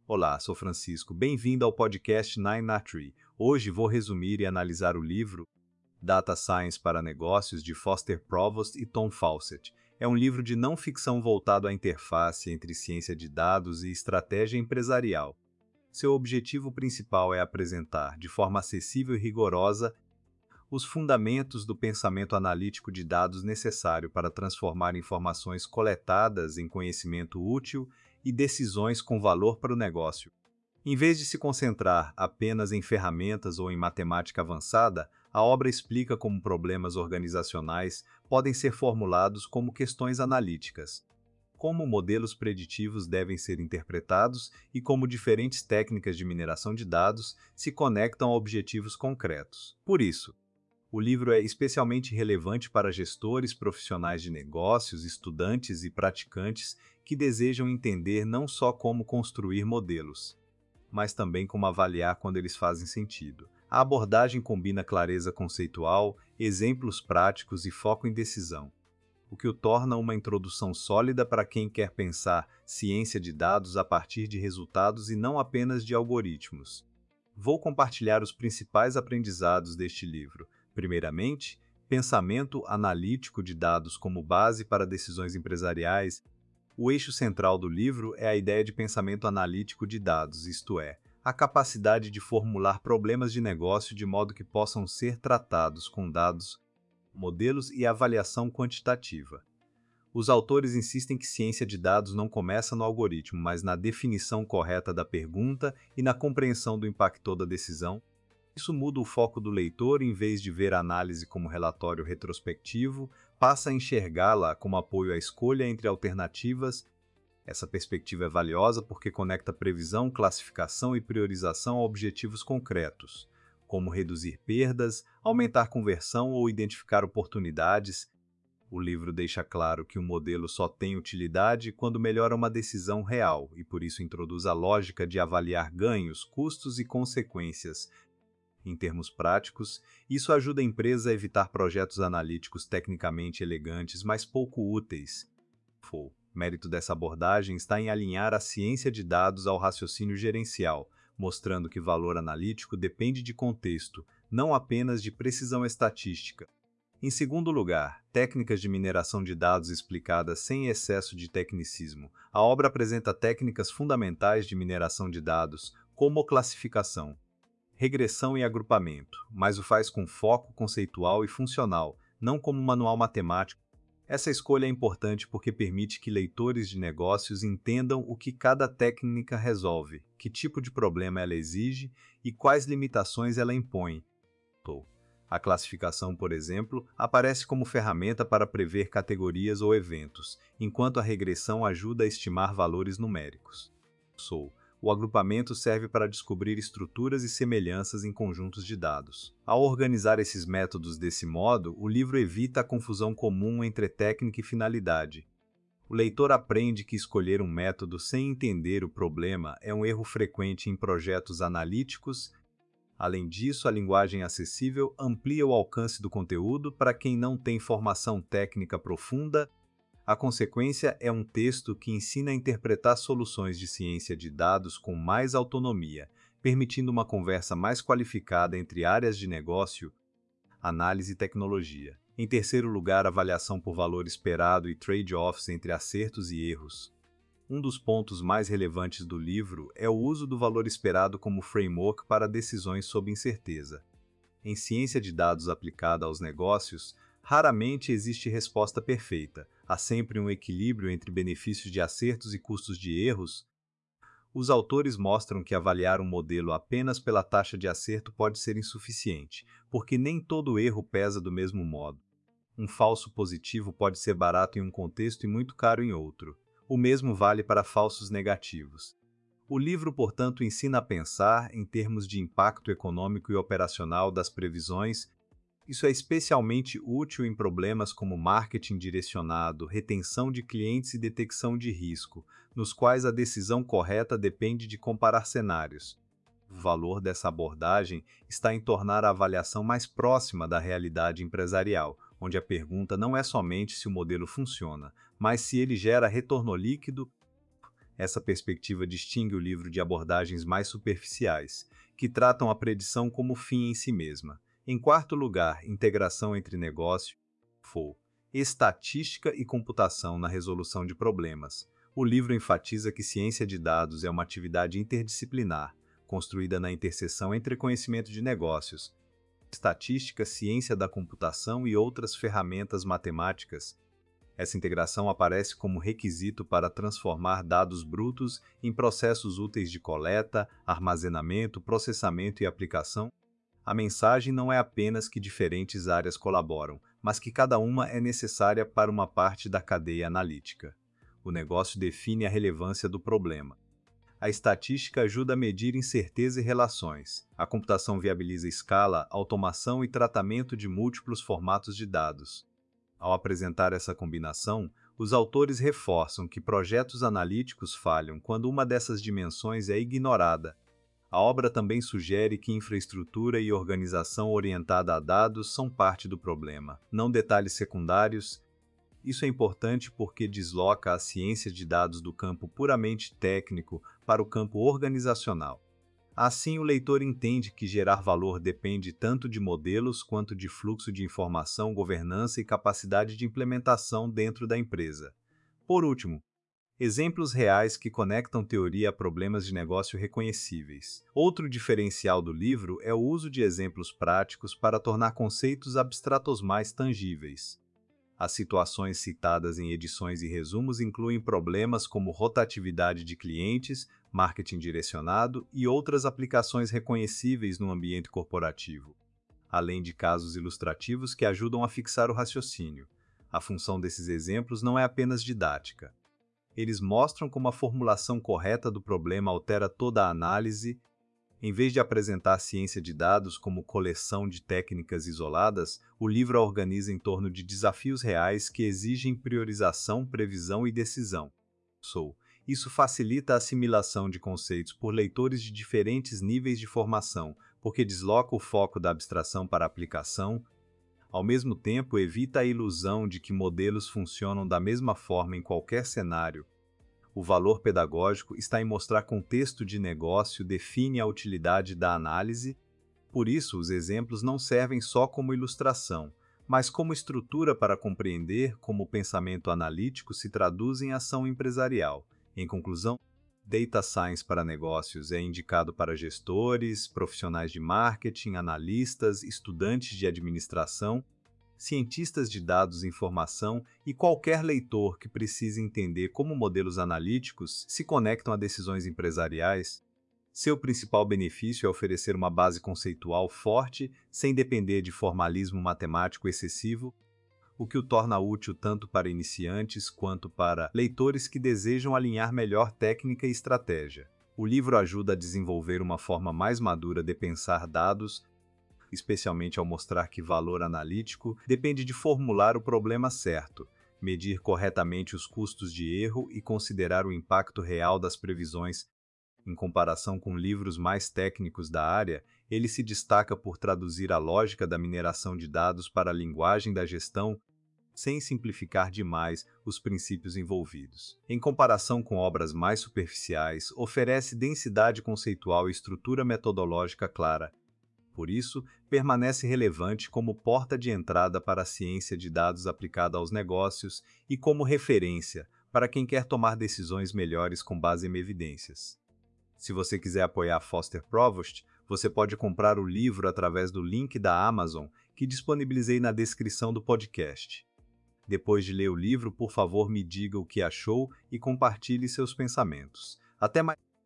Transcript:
Olá, sou Francisco. Bem-vindo ao podcast Nine na Tree. Hoje vou resumir e analisar o livro Data Science para Negócios de Foster Provost e Tom Fawcett. É um livro de não ficção voltado à interface entre ciência de dados e estratégia empresarial. Seu objetivo principal é apresentar, de forma acessível e rigorosa, os fundamentos do pensamento analítico de dados necessário para transformar informações coletadas em conhecimento útil e decisões com valor para o negócio. Em vez de se concentrar apenas em ferramentas ou em matemática avançada, a obra explica como problemas organizacionais podem ser formulados como questões analíticas, como modelos preditivos devem ser interpretados e como diferentes técnicas de mineração de dados se conectam a objetivos concretos. Por isso, o livro é especialmente relevante para gestores, profissionais de negócios, estudantes e praticantes que desejam entender não só como construir modelos, mas também como avaliar quando eles fazem sentido. A abordagem combina clareza conceitual, exemplos práticos e foco em decisão, o que o torna uma introdução sólida para quem quer pensar ciência de dados a partir de resultados e não apenas de algoritmos. Vou compartilhar os principais aprendizados deste livro. Primeiramente, pensamento analítico de dados como base para decisões empresariais. O eixo central do livro é a ideia de pensamento analítico de dados, isto é, a capacidade de formular problemas de negócio de modo que possam ser tratados com dados, modelos e avaliação quantitativa. Os autores insistem que ciência de dados não começa no algoritmo, mas na definição correta da pergunta e na compreensão do impacto da decisão. Isso muda o foco do leitor, em vez de ver a análise como relatório retrospectivo, passa a enxergá-la como apoio à escolha entre alternativas. Essa perspectiva é valiosa porque conecta previsão, classificação e priorização a objetivos concretos, como reduzir perdas, aumentar conversão ou identificar oportunidades. O livro deixa claro que o modelo só tem utilidade quando melhora uma decisão real e por isso introduz a lógica de avaliar ganhos, custos e consequências. Em termos práticos, isso ajuda a empresa a evitar projetos analíticos tecnicamente elegantes, mas pouco úteis. O mérito dessa abordagem está em alinhar a ciência de dados ao raciocínio gerencial, mostrando que valor analítico depende de contexto, não apenas de precisão estatística. Em segundo lugar, técnicas de mineração de dados explicadas sem excesso de tecnicismo. A obra apresenta técnicas fundamentais de mineração de dados, como classificação, regressão e agrupamento, mas o faz com foco conceitual e funcional, não como um manual matemático. Essa escolha é importante porque permite que leitores de negócios entendam o que cada técnica resolve, que tipo de problema ela exige e quais limitações ela impõe. A classificação, por exemplo, aparece como ferramenta para prever categorias ou eventos, enquanto a regressão ajuda a estimar valores numéricos. O agrupamento serve para descobrir estruturas e semelhanças em conjuntos de dados. Ao organizar esses métodos desse modo, o livro evita a confusão comum entre técnica e finalidade. O leitor aprende que escolher um método sem entender o problema é um erro frequente em projetos analíticos. Além disso, a linguagem acessível amplia o alcance do conteúdo para quem não tem formação técnica profunda. A consequência é um texto que ensina a interpretar soluções de ciência de dados com mais autonomia, permitindo uma conversa mais qualificada entre áreas de negócio, análise e tecnologia. Em terceiro lugar, avaliação por valor esperado e trade-offs entre acertos e erros. Um dos pontos mais relevantes do livro é o uso do valor esperado como framework para decisões sob incerteza. Em ciência de dados aplicada aos negócios, raramente existe resposta perfeita. Há sempre um equilíbrio entre benefícios de acertos e custos de erros. Os autores mostram que avaliar um modelo apenas pela taxa de acerto pode ser insuficiente, porque nem todo erro pesa do mesmo modo. Um falso positivo pode ser barato em um contexto e muito caro em outro. O mesmo vale para falsos negativos. O livro, portanto, ensina a pensar em termos de impacto econômico e operacional das previsões. Isso é especialmente útil em problemas como marketing direcionado, retenção de clientes e detecção de risco, nos quais a decisão correta depende de comparar cenários. O valor dessa abordagem está em tornar a avaliação mais próxima da realidade empresarial, onde a pergunta não é somente se o modelo funciona, mas se ele gera retorno líquido. Essa perspectiva distingue o livro de abordagens mais superficiais, que tratam a predição como fim em si mesma. Em quarto lugar, integração entre negócio e estatística e computação na resolução de problemas. O livro enfatiza que ciência de dados é uma atividade interdisciplinar, construída na interseção entre conhecimento de negócios, estatística, ciência da computação e outras ferramentas matemáticas. Essa integração aparece como requisito para transformar dados brutos em processos úteis de coleta, armazenamento, processamento e aplicação. A mensagem não é apenas que diferentes áreas colaboram, mas que cada uma é necessária para uma parte da cadeia analítica. O negócio define a relevância do problema. A estatística ajuda a medir incerteza e relações. A computação viabiliza escala, automação e tratamento de múltiplos formatos de dados. Ao apresentar essa combinação, os autores reforçam que projetos analíticos falham quando uma dessas dimensões é ignorada. A obra também sugere que infraestrutura e organização orientada a dados são parte do problema, não detalhes secundários. Isso é importante porque desloca a ciência de dados do campo puramente técnico para o campo organizacional. Assim, o leitor entende que gerar valor depende tanto de modelos quanto de fluxo de informação, governança e capacidade de implementação dentro da empresa. Por último, exemplos reais que conectam teoria a problemas de negócio reconhecíveis. Outro diferencial do livro é o uso de exemplos práticos para tornar conceitos abstratos mais tangíveis. As situações citadas em edições e resumos incluem problemas como rotatividade de clientes, marketing direcionado e outras aplicações reconhecíveis no ambiente corporativo, além de casos ilustrativos que ajudam a fixar o raciocínio. A função desses exemplos não é apenas didática. Eles mostram como a formulação correta do problema altera toda a análise. Em vez de apresentar ciência de dados como coleção de técnicas isoladas, o livro a organiza em torno de desafios reais que exigem priorização, previsão e decisão. Isso facilita a assimilação de conceitos por leitores de diferentes níveis de formação, porque desloca o foco da abstração para a aplicação. Ao mesmo tempo, evita a ilusão de que modelos funcionam da mesma forma em qualquer cenário. O valor pedagógico está em mostrar contexto de negócio define a utilidade da análise. Por isso, os exemplos não servem só como ilustração, mas como estrutura para compreender como o pensamento analítico se traduz em ação empresarial. Em conclusão, Data Science para negócios é indicado para gestores, profissionais de marketing, analistas, estudantes de administração, cientistas de dados e informação e qualquer leitor que precise entender como modelos analíticos se conectam a decisões empresariais. Seu principal benefício é oferecer uma base conceitual forte, sem depender de formalismo matemático excessivo, o que o torna útil tanto para iniciantes quanto para leitores que desejam alinhar melhor técnica e estratégia. O livro ajuda a desenvolver uma forma mais madura de pensar dados, especialmente ao mostrar que valor analítico depende de formular o problema certo, medir corretamente os custos de erro e considerar o impacto real das previsões. Em comparação com livros mais técnicos da área, ele se destaca por traduzir a lógica da mineração de dados para a linguagem da gestão, sem simplificar demais os princípios envolvidos. Em comparação com obras mais superficiais, oferece densidade conceitual e estrutura metodológica clara. Por isso, permanece relevante como porta de entrada para a ciência de dados aplicada aos negócios e como referência para quem quer tomar decisões melhores com base em evidências. Se você quiser apoiar Foster Provost, você pode comprar o livro através do link da Amazon que disponibilizei na descrição do podcast. Depois de ler o livro, por favor, me diga o que achou e compartilhe seus pensamentos. Até mais!